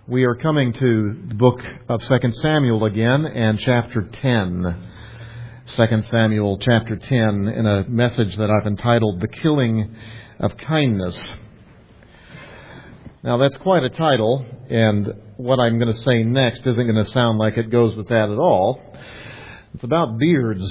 We are coming to the book of 2 Samuel again and chapter 10. 2 Samuel chapter 10 in a message that I've entitled The Killing of Kindness. Now that's quite a title, and what I'm going to say next isn't going to sound like it goes with that at all. It's about beards.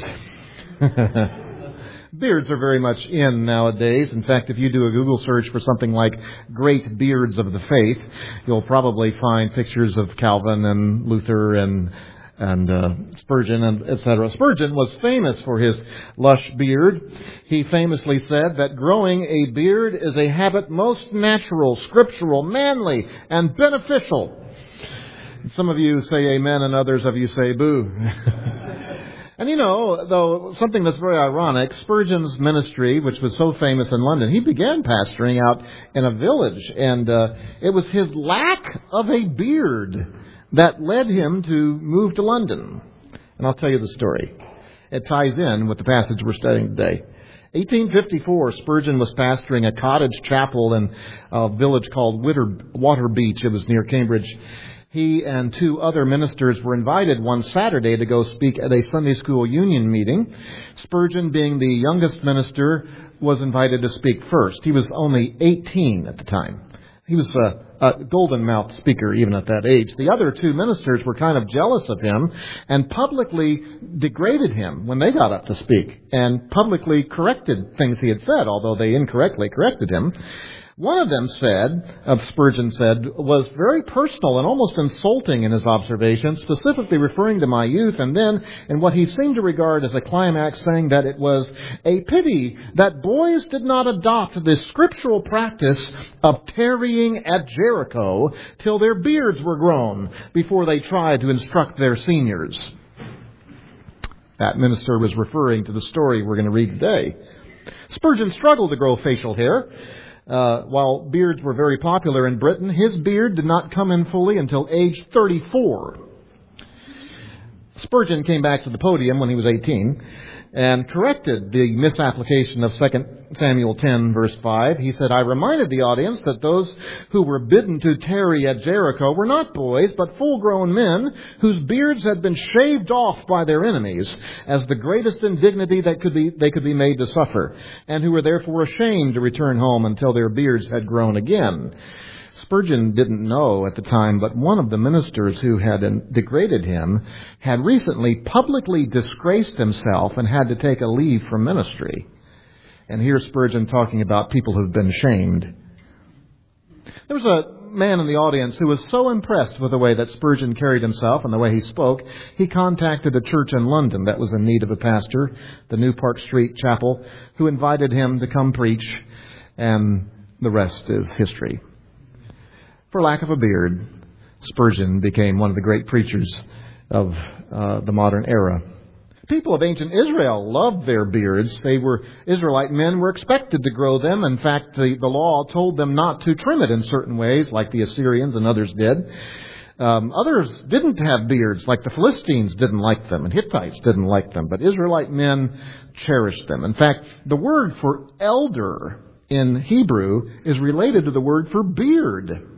Beards are very much in nowadays. In fact, if you do a Google search for something like Great Beards of the Faith, you'll probably find pictures of Calvin and Luther and Spurgeon and etc. Spurgeon was famous for his lush beard. He famously said that growing a beard is a habit most natural, scriptural, manly, and beneficial. Some of you say amen and others of you say boo. And you know, though, something that's very ironic, Spurgeon's ministry, which was so famous in London, he began pastoring out in a village, and it was his lack of a beard that led him to move to London. And I'll tell you the story. It ties in with the passage we're studying today. 1854, Spurgeon was pastoring a cottage chapel in a village called Waterbeach. It was near Cambridge. He and two other ministers were invited one Saturday to go speak at a Sunday school union meeting. Spurgeon, being the youngest minister, was invited to speak first. He was only 18 at the time. He was a golden-mouthed speaker even at that age. The other two ministers were kind of jealous of him and publicly degraded him when they got up to speak and publicly corrected things he had said, although they incorrectly corrected him. One of them Spurgeon said, was very personal and almost insulting in his observations, specifically referring to my youth, and then in what he seemed to regard as a climax, saying that it was a pity that boys did not adopt the scriptural practice of tarrying at Jericho till their beards were grown before they tried to instruct their seniors. That minister was referring to the story we're going to read today. Spurgeon struggled to grow facial hair. While beards were very popular in Britain, his beard did not come in fully until age 34. Spurgeon came back to the podium when he was 18 and corrected the misapplication of 2 Samuel 10, verse 5. He said, I reminded the audience that those who were bidden to tarry at Jericho were not boys, but full-grown men whose beards had been shaved off by their enemies as the greatest indignity that they could be made to suffer, and who were therefore ashamed to return home until their beards had grown again. Spurgeon didn't know at the time, but one of the ministers who had degraded him had recently publicly disgraced himself and had to take a leave from ministry. And here's Spurgeon talking about people who've been shamed. There was a man in the audience who was so impressed with the way that Spurgeon carried himself and the way he spoke, he contacted a church in London that was in need of a pastor, the New Park Street Chapel, who invited him to come preach, and the rest is history. For lack of a beard, Spurgeon became one of the great preachers of the modern era. People of ancient Israel loved their beards. Israelite men were expected to grow them. In fact, the law told them not to trim it in certain ways, like the Assyrians and others did. Others didn't have beards, like the Philistines didn't like them, and Hittites didn't like them. But Israelite men cherished them. In fact, the word for elder in Hebrew is related to the word for beard.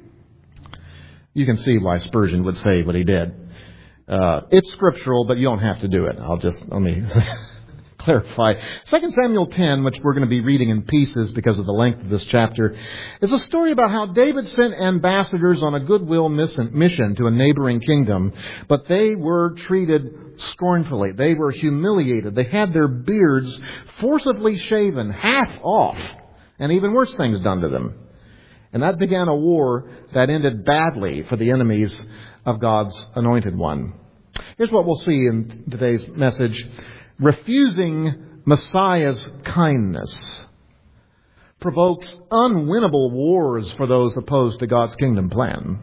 You can see why Spurgeon would say what he did. It's scriptural, but you don't have to do it. Let me clarify. 2 Samuel 10, which we're going to be reading in pieces because of the length of this chapter, is a story about how David sent ambassadors on a goodwill mission to a neighboring kingdom, but they were treated scornfully. They were humiliated. They had their beards forcibly shaven, half off, and even worse things done to them. And that began a war that ended badly for the enemies of God's anointed one. Here's what we'll see in today's message. Refusing Messiah's kindness provokes unwinnable wars for those opposed to God's kingdom plan.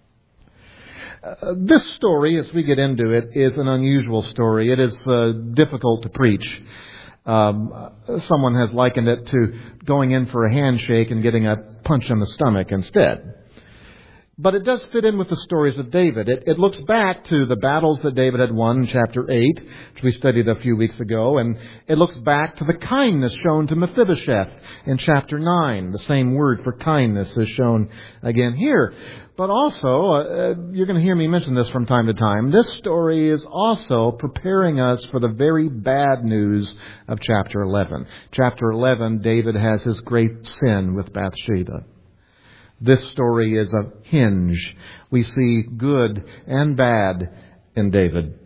This story, as we get into it, is an unusual story. It is difficult to preach. Someone has likened it to going in for a handshake and getting a punch in the stomach instead. But it does fit in with the stories of David. It looks back to the battles that David had won in chapter 8, which we studied a few weeks ago, and it looks back to the kindness shown to Mephibosheth in chapter 9. The same word for kindness is shown again here. But also, you're going to hear me mention this from time to time, this story is also preparing us for the very bad news of chapter 11. Chapter 11, David has his great sin with Bathsheba. This story is a hinge. We see good and bad in David.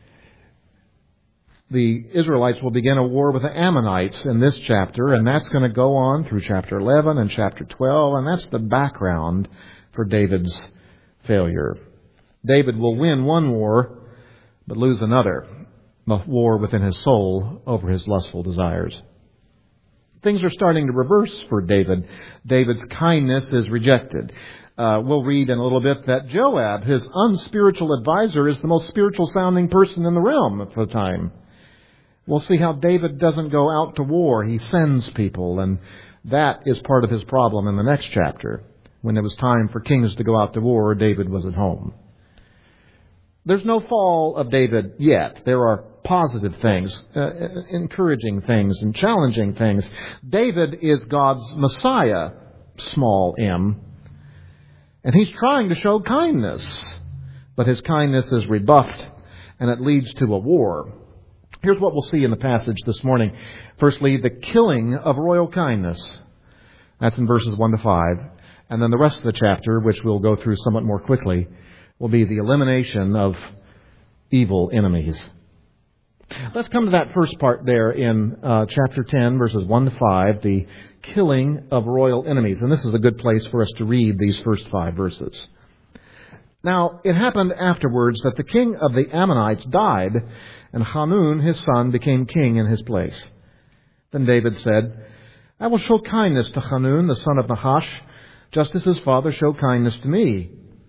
The Israelites will begin a war with the Ammonites in this chapter, and that's going to go on through chapter 11 and chapter 12, and that's the background for David's failure. David will win one war, but lose another, a war within his soul over his lustful desires. Things are starting to reverse for David. David's kindness is rejected. We'll read in a little bit that Joab, his unspiritual advisor, is the most spiritual sounding person in the realm at the time. We'll see how David doesn't go out to war. He sends people, and that is part of his problem in the next chapter. When it was time for kings to go out to war, David was at home. There's no fall of David yet. There are positive things, encouraging things, and challenging things. David is God's Messiah, small m, and he's trying to show kindness, but his kindness is rebuffed, and it leads to a war. Here's what we'll see in the passage this morning. Firstly, the killing of royal kindness. That's in verses 1 to 5. And then the rest of the chapter, which we'll go through somewhat more quickly, will be the elimination of evil enemies. Let's come to that first part there in chapter 10, verses 1 to 5, the killing of royal enemies. And this is a good place for us to read these first 5 verses. Now, it happened afterwards that the king of the Ammonites died, and Hanun, his son, became king in his place. Then David said, I will show kindness to Hanun, the son of Nahash, just as his father showed kindness to me.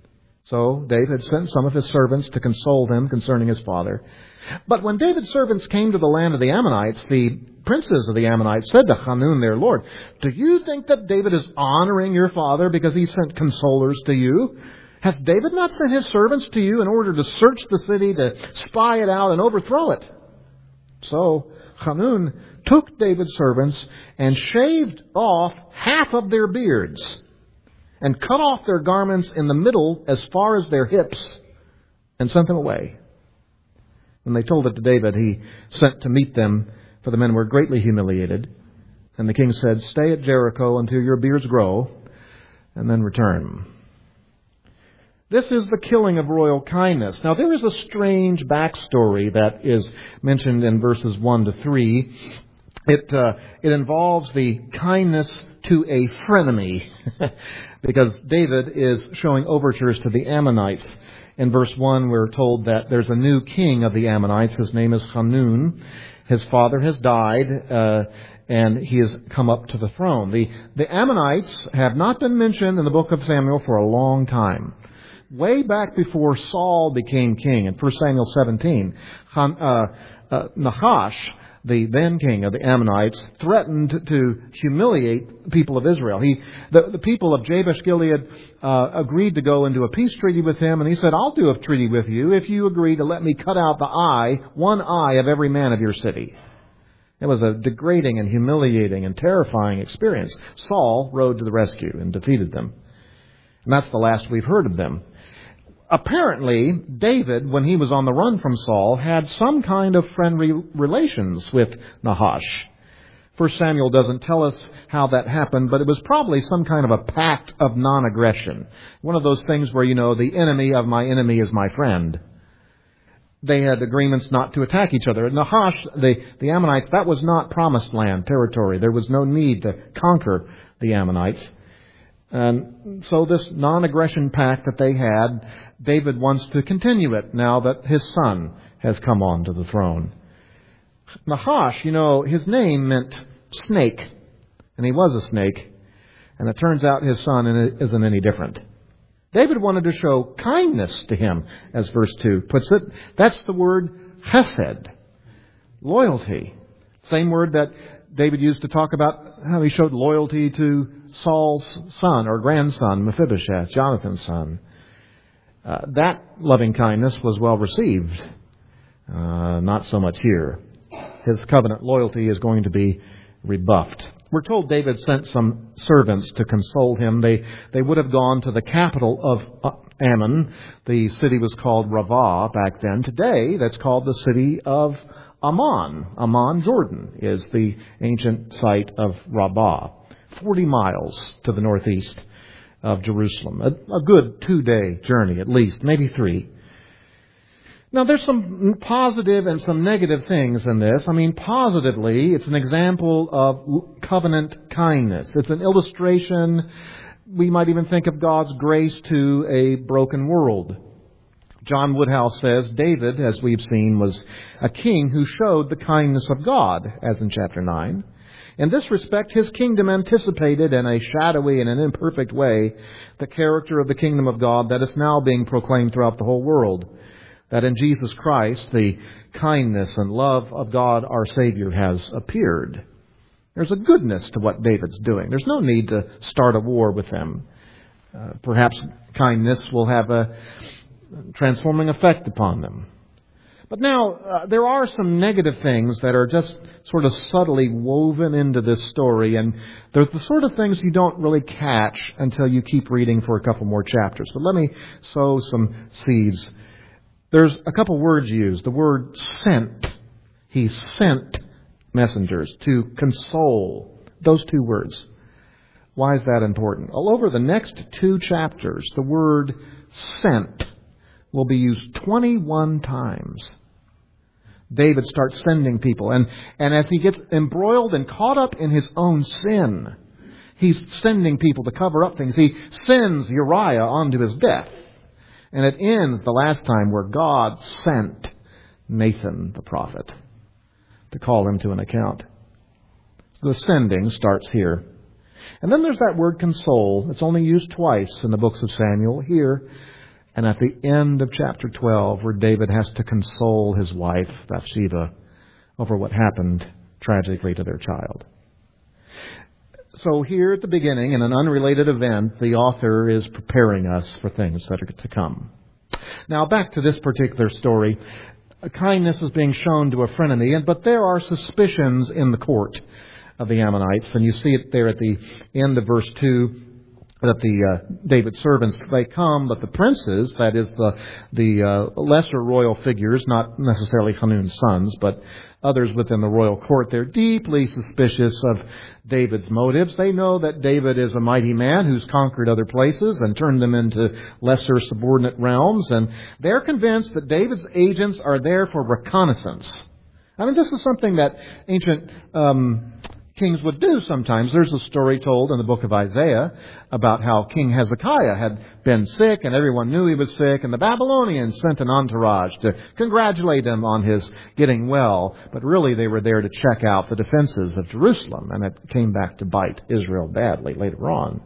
So David sent some of his servants to console him concerning his father. But when David's servants came to the land of the Ammonites, the princes of the Ammonites said to Hanun their lord, Do you think that David is honoring your father because he sent consolers to you? Has David not sent his servants to you in order to search the city, to spy it out and overthrow it? So Hanun took David's servants and shaved off half of their beards, and cut off their garments in the middle as far as their hips, and sent them away. When they told it to David, he sent to meet them, for the men were greatly humiliated. And the king said, Stay at Jericho until your beards grow, and then return. This is the killing of royal kindness. Now, there is a strange backstory that is mentioned in verses 1 to 3. It involves the kindness to a frenemy, because David is showing overtures to the Ammonites. In verse 1, we're told that there's a new king of the Ammonites. His name is Hanun. His father has died, and he has come up to the throne. The Ammonites have not been mentioned in the book of Samuel for a long time. Way back before Saul became king, in 1 Samuel 17, Nahash, the then king of the Ammonites, threatened to humiliate the people of Israel. The people of Jabesh-Gilead agreed to go into a peace treaty with him, and he said, I'll do a treaty with you if you agree to let me cut out one eye of every man of your city. It was a degrading and humiliating and terrifying experience. Saul rode to the rescue and defeated them. And that's the last we've heard of them. Apparently, David, when he was on the run from Saul, had some kind of friendly relations with Nahash. 1 Samuel doesn't tell us how that happened, but it was probably some kind of a pact of non-aggression. One of those things where, the enemy of my enemy is my friend. They had agreements not to attack each other. Nahash, the Ammonites, that was not promised land territory. There was no need to conquer the Ammonites. And so this non-aggression pact that they had, David wants to continue it now that his son has come on to the throne. Nahash, his name meant snake, and he was a snake, and it turns out his son isn't any different. David wanted to show kindness to him, as verse 2 puts it. That's the word chesed, loyalty. Same word that David used to talk about how he showed loyalty to Saul's son or grandson, Mephibosheth, Jonathan's son. That loving kindness was well received. Not so much here. His covenant loyalty is going to be rebuffed. We're told David sent some servants to console him. They would have gone to the capital of Ammon. The city was called Ravah back then. Today, that's called the city of Ammon. Ammon, Jordan, is the ancient site of Rabbah, 40 miles to the northeast of Jerusalem. A good 2-day journey, at least, maybe 3. Now, there's some positive and some negative things in this. I mean, positively, it's an example of covenant kindness. It's an illustration. We might even think of God's grace to a broken world. John Woodhouse says David, as we've seen, was a king who showed the kindness of God, as in chapter 9. In this respect, his kingdom anticipated in a shadowy and an imperfect way the character of the kingdom of God that is now being proclaimed throughout the whole world. That in Jesus Christ, the kindness and love of God, our Savior, has appeared. There's a goodness to what David's doing. There's no need to start a war with them. Perhaps kindness will have a transforming effect upon them. But now, there are some negative things that are just sort of subtly woven into this story, and they're the sort of things you don't really catch until you keep reading for a couple more chapters. But let me sow some seeds. There's a couple words used. The word sent. He sent messengers to console. Those 2 words. Why is that important? All over the next 2 chapters, the word sent will be used 21 times. David starts sending people. And as he gets embroiled and caught up in his own sin, he's sending people to cover up things. He sends Uriah onto his death. And it ends the last time where God sent Nathan the prophet to call him to an account. The sending starts here. And then there's that word console. It's only used twice in the books of Samuel, here and at the end of chapter 12, where David has to console his wife, Bathsheba, over what happened tragically to their child. So here at the beginning, in an unrelated event, the author is preparing us for things that are to come. Now, back to this particular story. Kindness is being shown to a frenemy, but there are suspicions in the court of the Ammonites. And you see it there at the end of verse 2, that David's servants, they come, but the princes, that is the lesser royal figures, not necessarily Hanun's sons, but others within the royal court, they're deeply suspicious of David's motives. They know that David is a mighty man who's conquered other places and turned them into lesser subordinate realms, and they're convinced that David's agents are there for reconnaissance. I mean, this is something that ancient kings would do sometimes. There's a story told in the book of Isaiah about how King Hezekiah had been sick and everyone knew he was sick, and the Babylonians sent an entourage to congratulate him on his getting well. But really they were there to check out the defenses of Jerusalem, and it came back to bite Israel badly later on.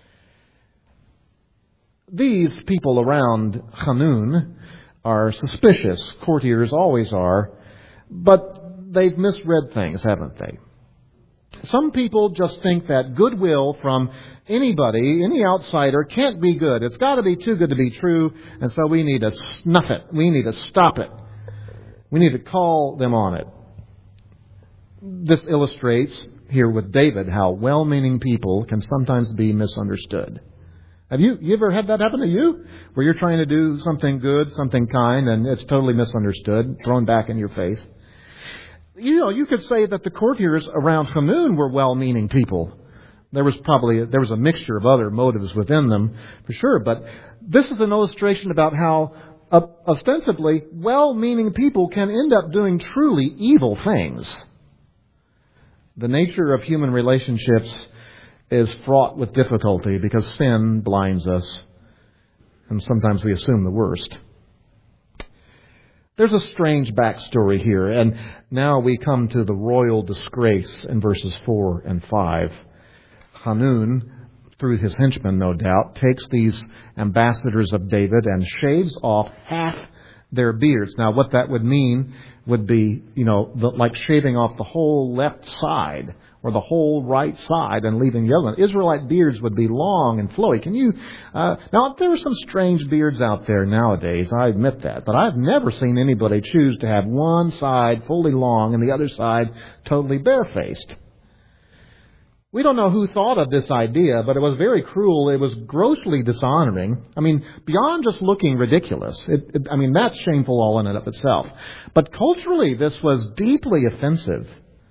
These people around Hanun are suspicious. Courtiers always are. But they've misread things, haven't they? Some people just think that goodwill from anybody, any outsider, can't be good. It's got to be too good to be true, and so we need to snuff it. We need to stop it. We need to call them on it. This illustrates here with David how well-meaning people can sometimes be misunderstood. Have you ever had that happen to you? Where you're trying to do something good, something kind, and it's totally misunderstood, thrown back in your face? You could say that the courtiers around Hanun were well-meaning people. There was a mixture of other motives within them, for sure. But this is an illustration about how ostensibly well-meaning people can end up doing truly evil things. The nature of human relationships is fraught with difficulty because sin blinds us, and sometimes we assume the worst. There's a strange backstory here, and now we come to the royal disgrace in verses 4 and 5. Hanun, through his henchmen, no doubt, takes these ambassadors of David and shaves off half their beards. Now, what that would mean would be, like shaving off the whole left side or the whole right side and leaving the other one. Israelite beards would be long and flowy. Now, there are some strange beards out there nowadays, I admit that, but I've never seen anybody choose to have one side fully long and the other side totally barefaced. We don't know who thought of this idea, but it was very cruel. It was grossly dishonoring. Beyond just looking ridiculous. That's shameful all in and of itself. But culturally, this was deeply offensive.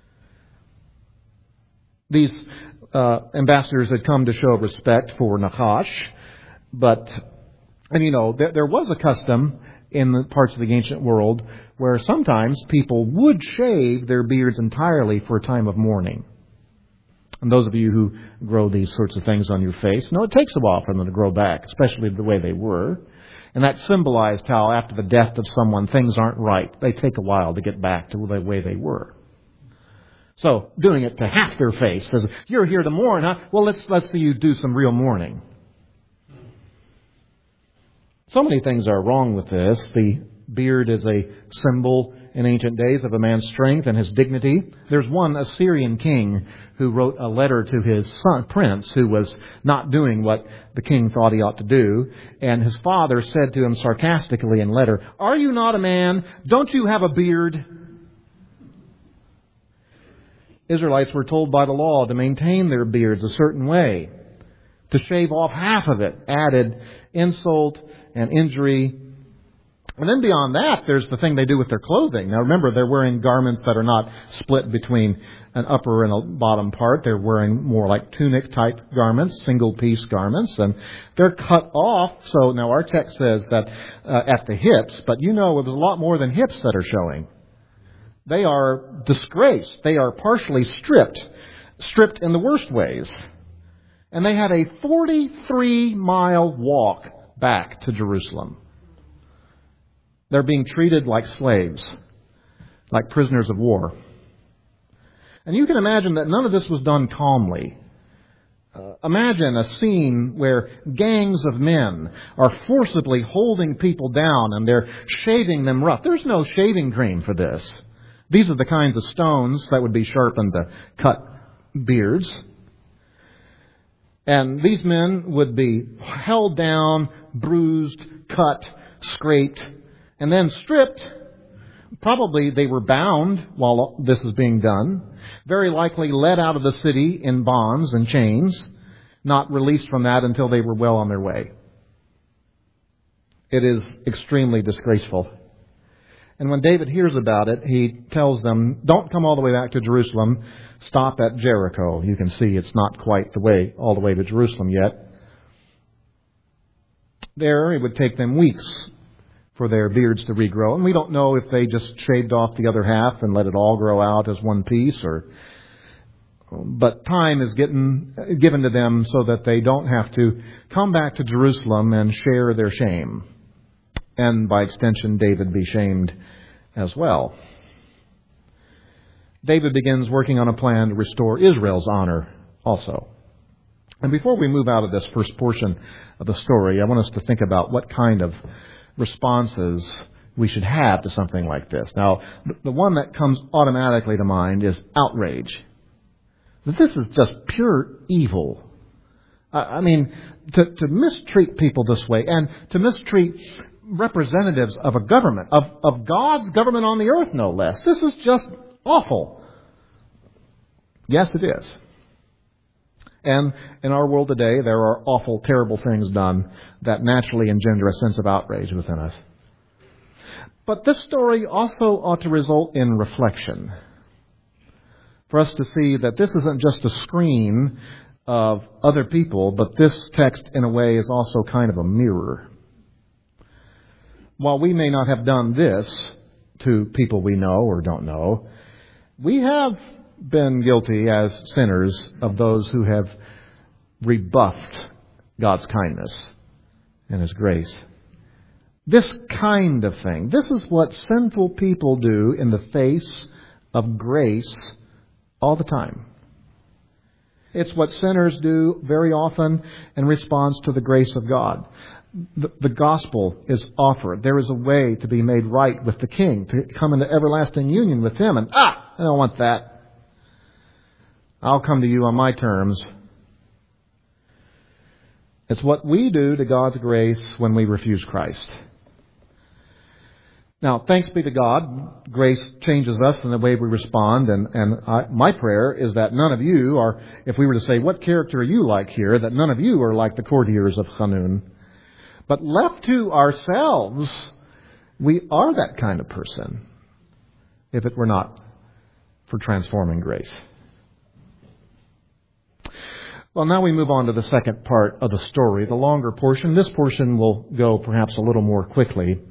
These ambassadors had come to show respect for Nachash, there was a custom in the parts of the ancient world where sometimes people would shave their beards entirely for a time of mourning. And those of you who grow these sorts of things on your face know it takes a while for them to grow back, especially the way they were. And that symbolized how after the death of someone, things aren't right. They take a while to get back to the way they were. So doing it to half their face says, you're here to mourn, huh? Well, let's see you do some real mourning. So many things are wrong with this. The beard is a symbol in ancient days of a man's strength and his dignity. There's one Assyrian king who wrote a letter to his son, prince, who was not doing what the king thought he ought to do. And his father said to him sarcastically in letter, "Are you not a man? Don't you have a beard?" Israelites were told by the law to maintain their beards a certain way. To shave off half of it added insult and injury. And then beyond that, there's the thing they do with their clothing. Now remember, they're wearing garments that are not split between an upper and a bottom part. They're wearing more like tunic-type garments, single-piece garments, and they're cut off. So now our text says that at the hips, but there's a lot more than hips that are showing. They are disgraced. They are partially stripped in the worst ways. And they had a 43-mile walk back to Jerusalem. They're being treated like slaves, like prisoners of war. And you can imagine that none of this was done calmly. Imagine a scene where gangs of men are forcibly holding people down and they're shaving them rough. There's no shaving cream for this. These are the kinds of stones that would be sharpened to cut beards. And these men would be held down, bruised, cut, scraped, and then stripped. Probably they were bound while this is being done. Very likely led out of the city in bonds and chains, not released from that until they were well on their way. It is extremely disgraceful. And when David hears about it, he tells them, don't come all the way back to Jerusalem. Stop at Jericho. You can see it's not quite all the way to Jerusalem yet. There, it would take them weeks for their beards to regrow. And we don't know if they just shaved off the other half and let it all grow out as one piece, but time is given to them so that they don't have to come back to Jerusalem and share their shame. And by extension, David be shamed as well. David begins working on a plan to restore Israel's honor also. And before we move out of this first portion of the story, I want us to think about what kind of responses we should have to something like this. Now, the one that comes automatically to mind is outrage. This is just pure evil. To mistreat people this way and to mistreat representatives of a government, of God's government on the earth, no less. This is just awful. Yes, it is. And in our world today, there are awful, terrible things done that naturally engender a sense of outrage within us. But this story also ought to result in reflection. For us to see that this isn't just a screen of other people, but this text, in a way, is also kind of a mirror. While we may not have done this to people we know or don't know, we have been guilty as sinners of those who have rebuffed God's kindness and His grace. This kind of thing, this is what sinful people do in the face of grace all the time. It's what sinners do very often in response to the grace of God. the gospel is offered. There is a way to be made right with the King, to come into everlasting union with Him. And, I don't want that. I'll come to you on my terms. It's what we do to God's grace when we refuse Christ. Now, thanks be to God, grace changes us in the way we respond, my prayer is that none of you are, if we were to say, what character are you like here, that none of you are like the courtiers of Hanun. But left to ourselves, we are that kind of person, if it were not for transforming grace. Well, now we move on to the second part of the story, the longer portion. This portion will go perhaps a little more quickly.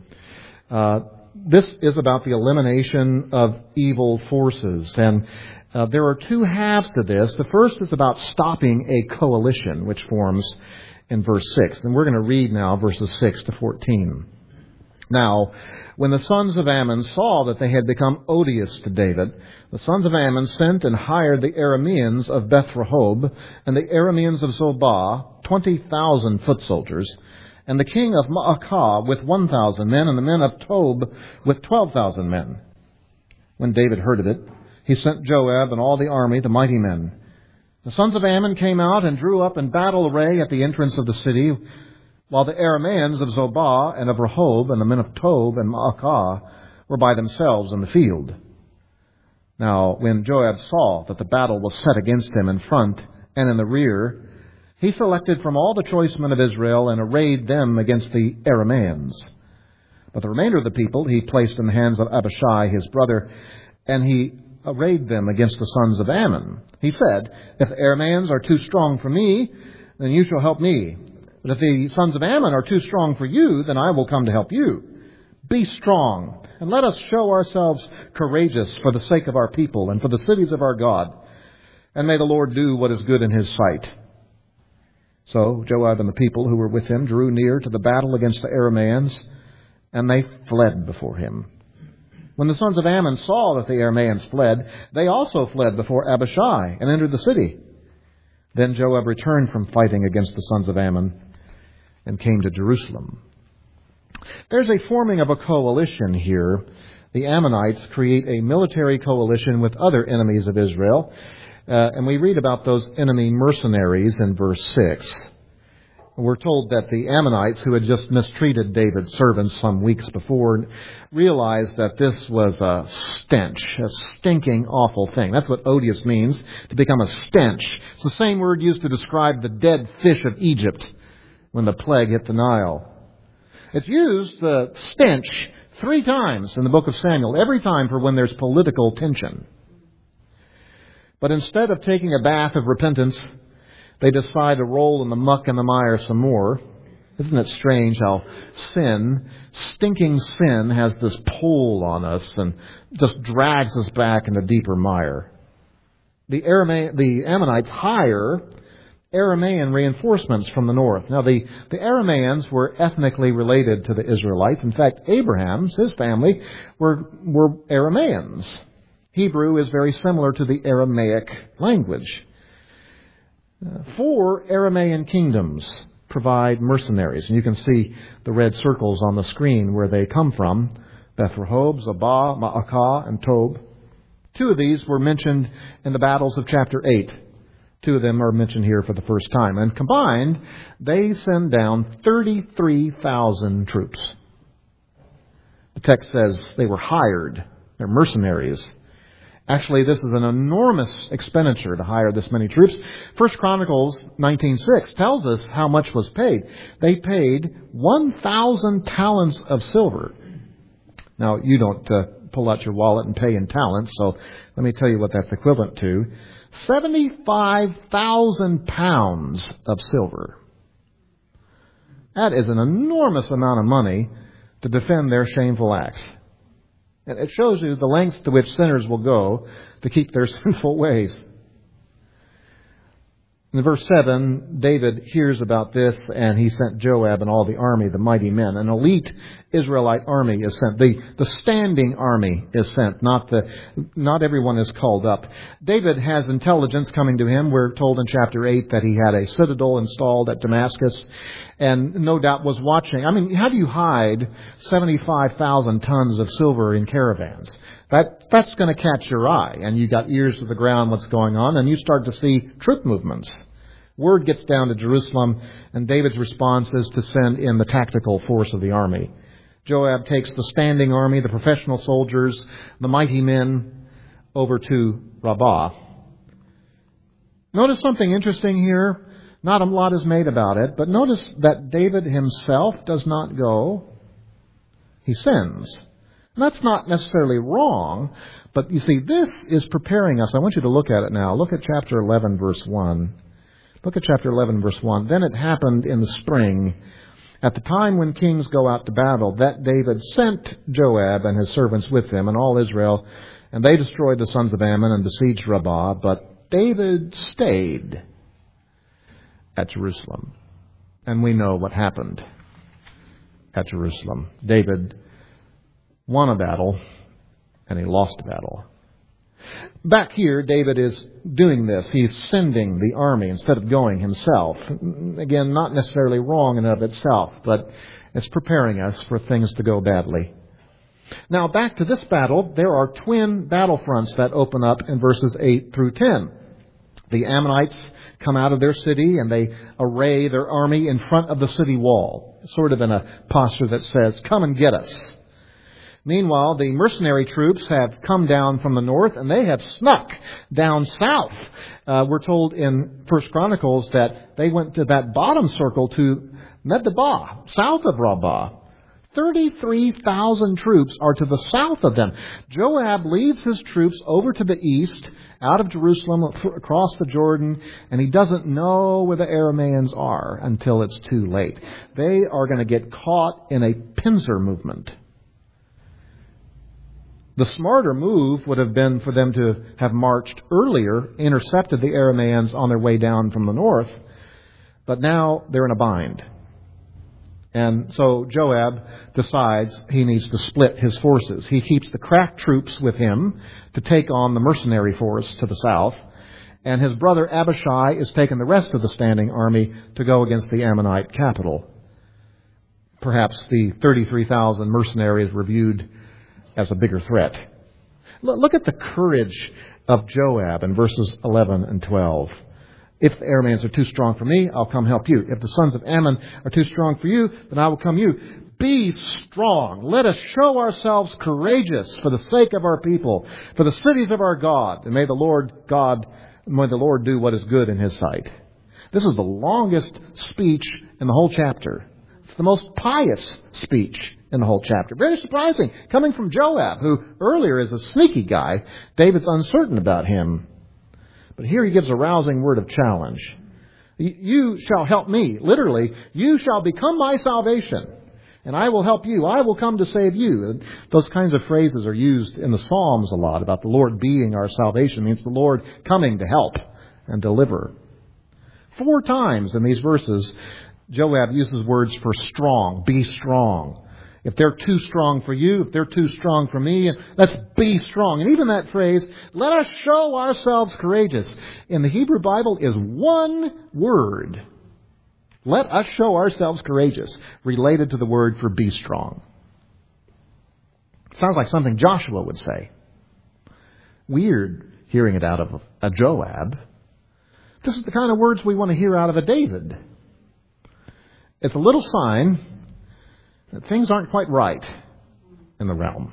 This is about the elimination of evil forces. And there are two halves to this. The first is about stopping a coalition, which forms in verse 6. And we're going to read now verses 6 to 14. Now, when the sons of Ammon saw that they had become odious to David, the sons of Ammon sent and hired the Arameans of Beth-rehob and the Arameans of Zobah, 20,000 foot soldiers, and the king of Maacah with 1,000 men, and the men of Tob with 12,000 men. When David heard of it, he sent Joab and all the army, the mighty men. The sons of Ammon came out and drew up in battle array at the entrance of the city, while the Arameans of Zobah and of Rehob and the men of Tob and Maacah were by themselves in the field. Now, when Joab saw that the battle was set against him in front and in the rear, he selected from all the choice men of Israel and arrayed them against the Arameans. But the remainder of the people he placed in the hands of Abishai, his brother, and he arrayed them against the sons of Ammon. He said, if the Arameans are too strong for me, then you shall help me. But if the sons of Ammon are too strong for you, then I will come to help you. Be strong, and let us show ourselves courageous for the sake of our people and for the cities of our God. And may the Lord do what is good in His sight. So Joab and the people who were with him drew near to the battle against the Arameans, and they fled before him. When the sons of Ammon saw that the Arameans fled, they also fled before Abishai and entered the city. Then Joab returned from fighting against the sons of Ammon and came to Jerusalem. There's a forming of a coalition here. The Ammonites create a military coalition with other enemies of Israel. And we read about those enemy mercenaries in verse 6. We're told that the Ammonites, who had just mistreated David's servants some weeks before, realized that this was a stench, a stinking, awful thing. That's what odious means, to become a stench. It's the same word used to describe the dead fish of Egypt when the plague hit the Nile. It's used, the stench, 3 times in the book of Samuel, every time for when there's political tension. But instead of taking a bath of repentance, they decide to roll in the muck and the mire some more. Isn't it strange how stinking sin, has this pull on us and just drags us back into deeper mire? The Ammonites hire Aramean reinforcements from the north. Now, the Arameans were ethnically related to the Israelites. In fact, Abraham's, his family, were Arameans. Hebrew is very similar to the Aramaic language. 4 Aramean kingdoms provide mercenaries. And you can see the red circles on the screen where they come from. Beth-rehob, Zobah, Maacah, and Tob. 2 of these were mentioned in the battles of chapter 8. 2 of them are mentioned here for the first time. And combined, they send down 33,000 troops. The text says they were hired. They're mercenaries. Actually, this is an enormous expenditure to hire this many troops. 1 Chronicles 19:6 tells us how much was paid. They paid 1,000 talents of silver. Now, you don't pull out your wallet and pay in talents, so let me tell you what that's equivalent to. 75,000 pounds of silver. That is an enormous amount of money to defend their shameful acts. And it shows you the lengths to which sinners will go to keep their sinful ways. In verse 7, David hears about this, and he sent Joab and all the army, the mighty men. An elite Israelite army is sent. The standing army is sent. Not everyone is called up. David has intelligence coming to him. We're told in chapter 8 that he had a citadel installed at Damascus, and no doubt was watching. I mean, how do you hide 75,000 tons of silver in caravans? That's going to catch your eye, and you got ears to the ground what's going on, and you start to see troop movements. Word gets down to Jerusalem, and David's response is to send in the tactical force of the army. Joab takes the standing army, the professional soldiers, the mighty men, over to Rabbah. Notice something interesting here. Not a lot is made about it, but notice that David himself does not go. He sends. And that's not necessarily wrong, but you see, this is preparing us. I want you to look at it now. Look at chapter 11, verse 1. Look at chapter 11, verse 1. Then it happened in the spring, at the time when kings go out to battle, that David sent Joab and his servants with him and all Israel, and they destroyed the sons of Ammon and besieged Rabbah, but David stayed at Jerusalem. And we know what happened at Jerusalem. David won a battle, and he lost a battle. Back here, David is doing this. He's sending the army instead of going himself. Again, not necessarily wrong in and of itself, but it's preparing us for things to go badly. Now, back to this battle, there are twin battlefronts that open up in verses 8 through 10. The Ammonites come out of their city and they array their army in front of the city wall, sort of in a posture that says, "Come and get us." Meanwhile, the mercenary troops have come down from the north and they have snuck down south. We're told in 1 Chronicles that they went to that bottom circle to Medebah, south of Rabbah. 33,000 troops are to the south of them. Joab leads his troops over to the east, out of Jerusalem, across the Jordan, and he doesn't know where the Arameans are until it's too late. They are going to get caught in a pincer movement. The smarter move would have been for them to have marched earlier, intercepted the Arameans on their way down from the north, but now they're in a bind. And so Joab decides he needs to split his forces. He keeps the crack troops with him to take on the mercenary force to the south, and his brother Abishai is taking the rest of the standing army to go against the Ammonite capital. Perhaps the 33,000 mercenaries were viewed as a bigger threat. Look at the courage of Joab in verses 11 and 12. If the Arameans are too strong for me, I'll come help you. If the sons of Ammon are too strong for you, then I will come you. Be strong. Let us show ourselves courageous for the sake of our people, for the cities of our God. And may the Lord do what is good in his sight. This is the longest speech in the whole chapter. It's the most pious speech in the whole chapter. Very surprising. Coming from Joab, who earlier is a sneaky guy. David's uncertain about him. But here he gives a rousing word of challenge. You shall help me. Literally, you shall become my salvation. And I will help you. I will come to save you. Those kinds of phrases are used in the Psalms a lot about the Lord being our salvation. It means the Lord coming to help and deliver. 4 times in these verses, Joab uses words for strong. Be strong. If they're too strong for you, if they're too strong for me, let's be strong. And even that phrase, let us show ourselves courageous, in the Hebrew Bible is one word. Let us show ourselves courageous, related to the word for be strong. Sounds like something Joshua would say. Weird hearing it out of a Joab. This is the kind of words we want to hear out of a David. It's a little sign that things aren't quite right in the realm.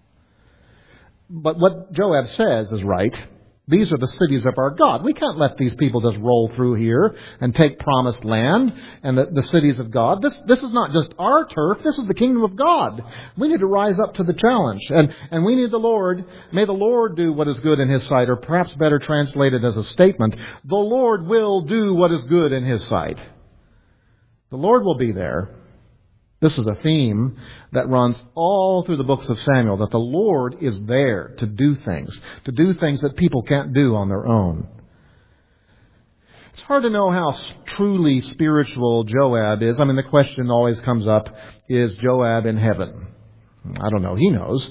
But what Joab says is right. These are the cities of our God. We can't let these people just roll through here and take promised land and the cities of God. This is not just our turf. This is the kingdom of God. We need to rise up to the challenge. And we need the Lord. May the Lord do what is good in his sight, or perhaps better translated as a statement, the Lord will do what is good in his sight. The Lord will be there. This is a theme that runs all through the books of Samuel, that the Lord is there to do things that people can't do on their own. It's hard to know how truly spiritual Joab is. I mean, the question always comes up, is Joab in heaven? I don't know. He knows.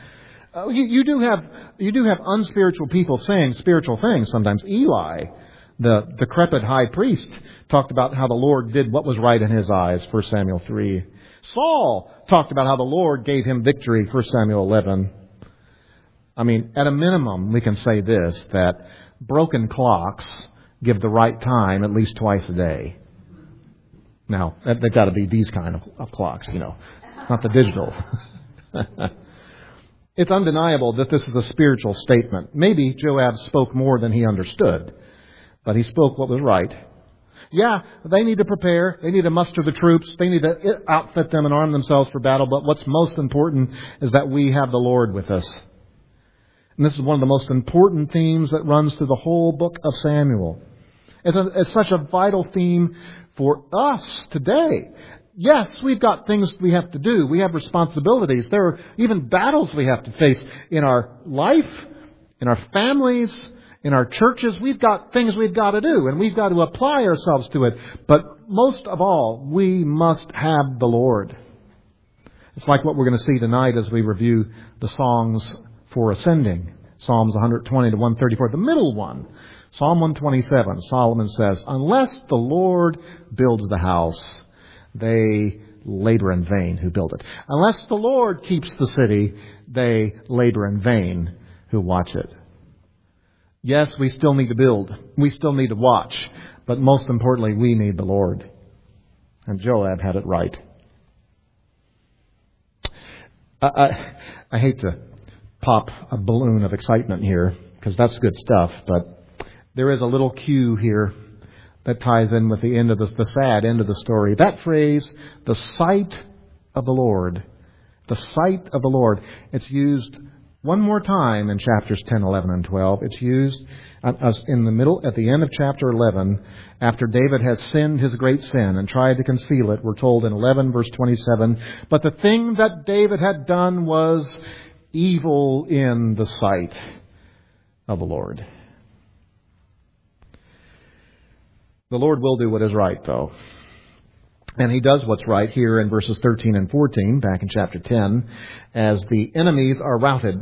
You do have unspiritual people saying spiritual things sometimes. Eli The decrepit high priest talked about how the Lord did what was right in his eyes, 1 Samuel 3. Saul talked about how the Lord gave him victory, 1 Samuel 11. I mean, at a minimum, we can say this, that broken clocks give the right time at least twice a day. Now, they've got to be these kind of clocks, not the digital. It's undeniable that this is a spiritual statement. Maybe Joab spoke more than he understood, but he spoke what was right. Yeah, they need to prepare. They need to muster the troops. They need to outfit them and arm themselves for battle. But what's most important is that we have the Lord with us. And this is one of the most important themes that runs through the whole book of Samuel. It's such a vital theme for us today. Yes, we've got things we have to do. We have responsibilities. There are even battles we have to face in our life, in our families, in our churches. We've got things we've got to do, and we've got to apply ourselves to it. But most of all, we must have the Lord. It's like what we're going to see tonight as we review the songs for ascending. Psalms 120 to 134, the middle one. Psalm 127, Solomon says, "Unless the Lord builds the house, they labor in vain who build it. Unless the Lord keeps the city, they labor in vain who watch it." Yes, we still need to build. We still need to watch. But most importantly, we need the Lord. And Joab had it right. I hate to pop a balloon of excitement here, because that's good stuff, but there is a little cue here that ties in with the end of the sad end of the story. That phrase, the sight of the Lord. The sight of the Lord. It's used one more time in chapters 10, 11, and 12. It's used in the middle, at the end of chapter 11, after David has sinned his great sin and tried to conceal it. We're told in 11, verse 27, "But the thing that David had done was evil in the sight of the Lord." The Lord will do what is right, though. And He does what's right here in verses 13 and 14, back in chapter 10, as the enemies are routed.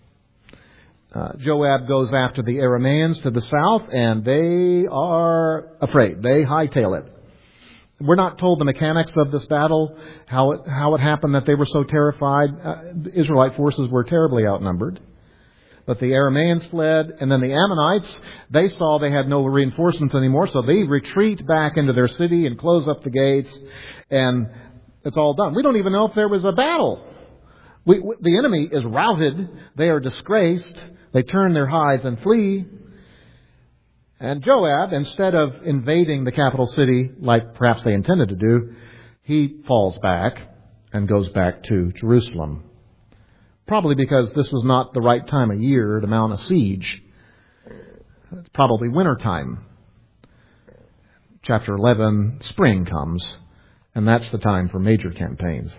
Joab goes after the Arameans to the south, and they are afraid. They hightail it. We're not told the mechanics of this battle, how it happened that they were so terrified. The Israelite forces were terribly outnumbered. But the Arameans fled, and then the Ammonites, they saw they had no reinforcements anymore, so they retreat back into their city and close up the gates, and it's all done. We don't even know if there was a battle. The enemy is routed. They are disgraced. They turn their hides and flee. And Joab, instead of invading the capital city like perhaps they intended to do, he falls back and goes back to Jerusalem. Probably because this was not the right time of year to mount a siege. It's probably wintertime. Chapter 11, spring comes, and that's the time for major campaigns.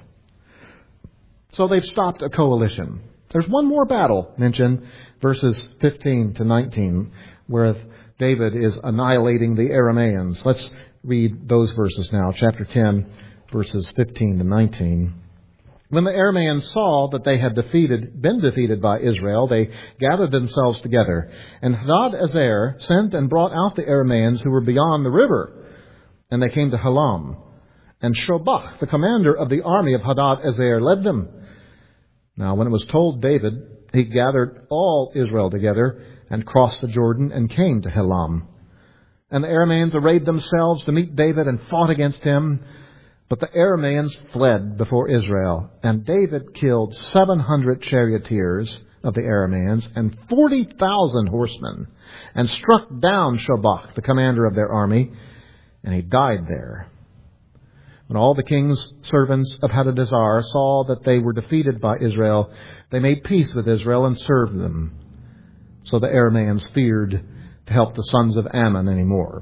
So they've stopped a coalition. There's one more battle mentioned, verses 15 to 19, where David is annihilating the Arameans. Let's read those verses now, chapter 10, verses 15 to 19. "When the Arameans saw that they had been defeated by Israel, they gathered themselves together. And Hadadezer sent and brought out the Arameans who were beyond the river. And they came to Helam. And Shobach, the commander of the army of Hadadezer, led them. Now when it was told David, he gathered all Israel together and crossed the Jordan and came to Helam. And the Arameans arrayed themselves to meet David and fought against him. But the Arameans fled before Israel, and David killed 700 charioteers of the Arameans and 40,000 horsemen, and struck down Shobach, the commander of their army, and he died there. When all the king's servants of Hadadezer saw that they were defeated by Israel, they made peace with Israel and served them. So the Arameans feared to help the sons of Ammon anymore."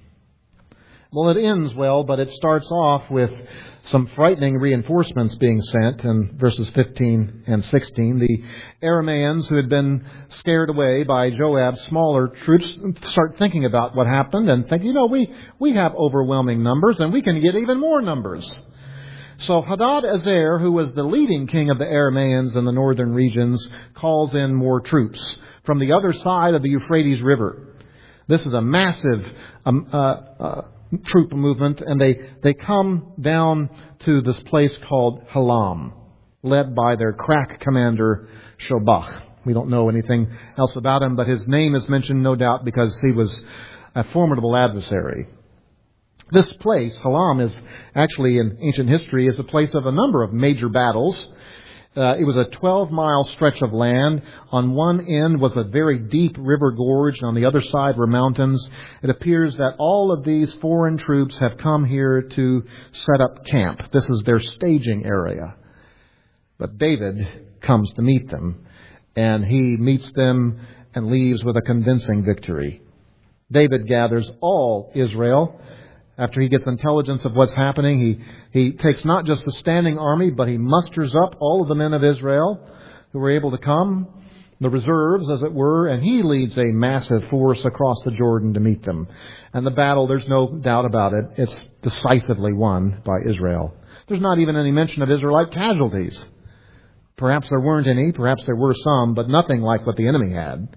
Well, it ends well, but it starts off with some frightening reinforcements being sent in verses 15 and 16. The Arameans, who had been scared away by Joab's smaller troops, start thinking about what happened and think, we have overwhelming numbers and we can get even more numbers. So Hadadezer, who was the leading king of the Arameans in the northern regions, calls in more troops from the other side of the Euphrates River. This is a massive troop movement, and they come down to this place called Halam, led by their crack commander, Shobach. We don't know anything else about him, but his name is mentioned, no doubt, because he was a formidable adversary. This place, Halam, is actually in ancient history is a place of a number of major battles. It was a 12-mile stretch of land. On one end was a very deep river gorge, and on the other side were mountains. It appears that all of these foreign troops have come here to set up camp. This is their staging area. But David comes to meet them, and he meets them and leaves with a convincing victory. David gathers all Israel. After he gets intelligence of what's happening, he takes not just the standing army, but he musters up all of the men of Israel who were able to come, the reserves, as it were, and he leads a massive force across the Jordan to meet them. And the battle, there's no doubt about it, it's decisively won by Israel. There's not even any mention of Israelite casualties. Perhaps there weren't any, perhaps there were some, but nothing like what the enemy had.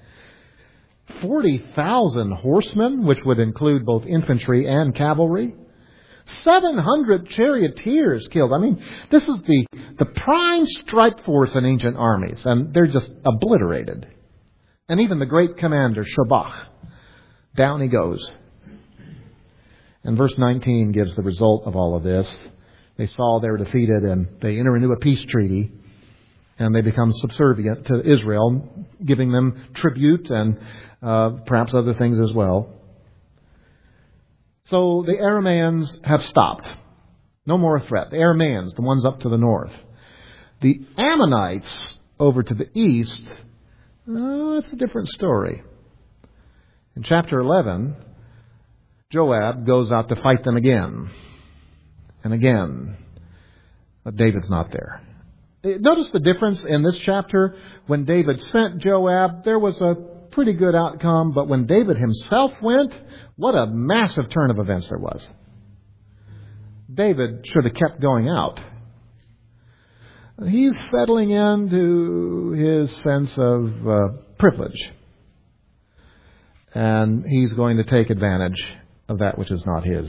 40,000 horsemen, which would include both infantry and cavalry. 700 charioteers killed. I mean, this is the prime strike force in ancient armies, and they're just obliterated. And even the great commander, Shobach, down he goes. And verse 19 gives the result of all of this. They saw they were defeated, and they enter into a peace treaty, and they become subservient to Israel, giving them tribute and perhaps other things as well. So the Arameans have stopped. No more a threat. The Arameans, the ones up to the north. The Ammonites over to the east, that's a different story. In chapter 11, Joab goes out to fight them again and again. But David's not there. Notice the difference in this chapter. When David sent Joab, there was a pretty good outcome, but when David himself went, what a massive turn of events there was. David should have kept going out. He's settling into his sense of privilege, and he's going to take advantage of that which is not his.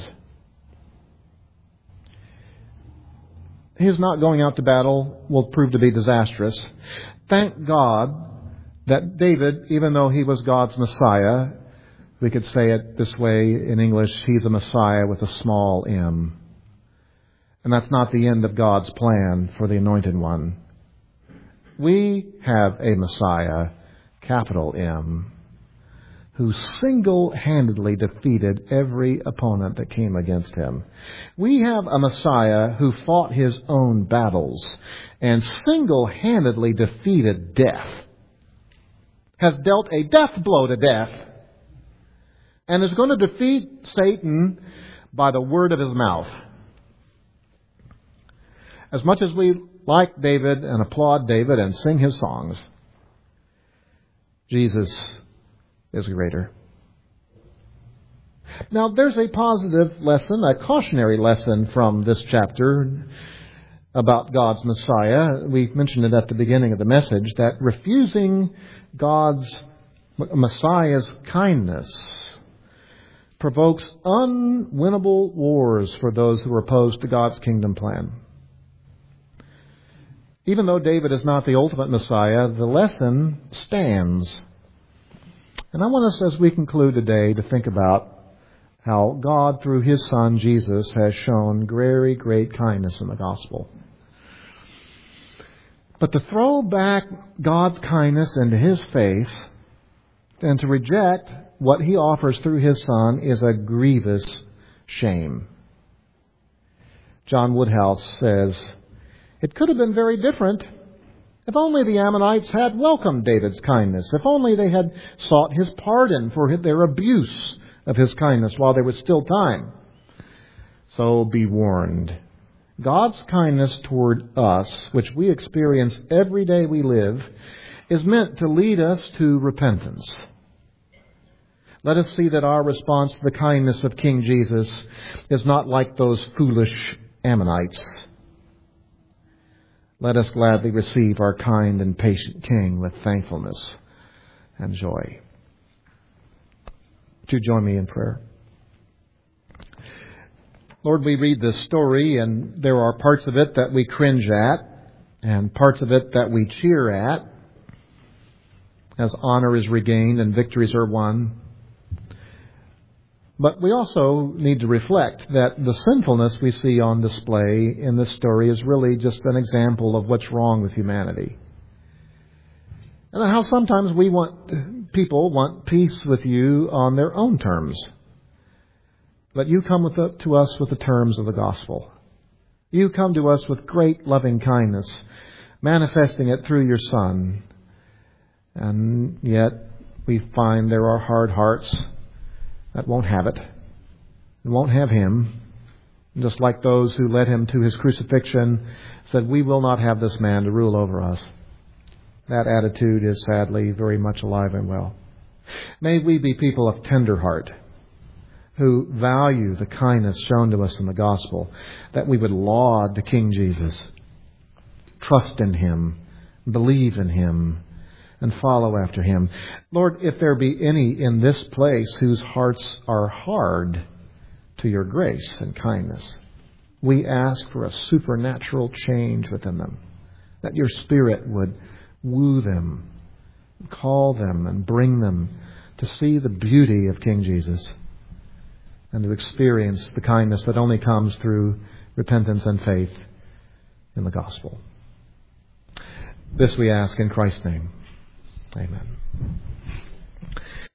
His not going out to battle will prove to be disastrous. Thank God that David, even though he was God's Messiah, we could say it this way in English, he's a Messiah with a small m. And that's not the end of God's plan for the Anointed One. We have a Messiah, capital M, who single-handedly defeated every opponent that came against him. We have a Messiah who fought his own battles and single-handedly defeated death, has dealt a death blow to death, and is going to defeat Satan by the word of his mouth. As much as we like David and applaud David and sing his songs, Jesus is greater. Now, there's a positive lesson, a cautionary lesson from this chapter about God's Messiah. We mentioned it at the beginning of the message, that refusing God's Messiah's kindness provokes unwinnable wars for those who are opposed to God's kingdom plan. Even though David is not the ultimate Messiah, the lesson stands. And I want us, as we conclude today, to think about how God, through His Son, Jesus, has shown very great kindness in the gospel. But to throw back God's kindness into His face and to reject what He offers through His Son is a grievous shame. John Woodhouse says, "It could have been very different if only the Ammonites had welcomed David's kindness, if only they had sought his pardon for their abuse of his kindness while there was still time. So be warned. God's kindness toward us, which we experience every day we live, is meant to lead us to repentance. Let us see that our response to the kindness of King Jesus is not like those foolish Ammonites. Let us gladly receive our kind and patient King with thankfulness and joy." Would you join me in prayer? Lord, we read this story, and there are parts of it that we cringe at, and parts of it that we cheer at, as honor is regained and victories are won. But we also need to reflect that the sinfulness we see on display in this story is really just an example of what's wrong with humanity. And how sometimes people want peace with you on their own terms. But you come to us with the terms of the gospel. You come to us with great loving kindness, manifesting it through your Son. And yet we find there are hard hearts that won't have it, and won't have Him. Just like those who led Him to His crucifixion said, we will not have this man to rule over us. That attitude is sadly very much alive and well. May we be people of tender heart, who value the kindness shown to us in the gospel, that we would laud the King Jesus, trust in Him, believe in Him, and follow after Him. Lord, if there be any in this place whose hearts are hard to your grace and kindness, we ask for a supernatural change within them, that your Spirit would woo them, call them, and bring them to see the beauty of King Jesus and to experience the kindness that only comes through repentance and faith in the gospel. This we ask in Christ's name. Amen.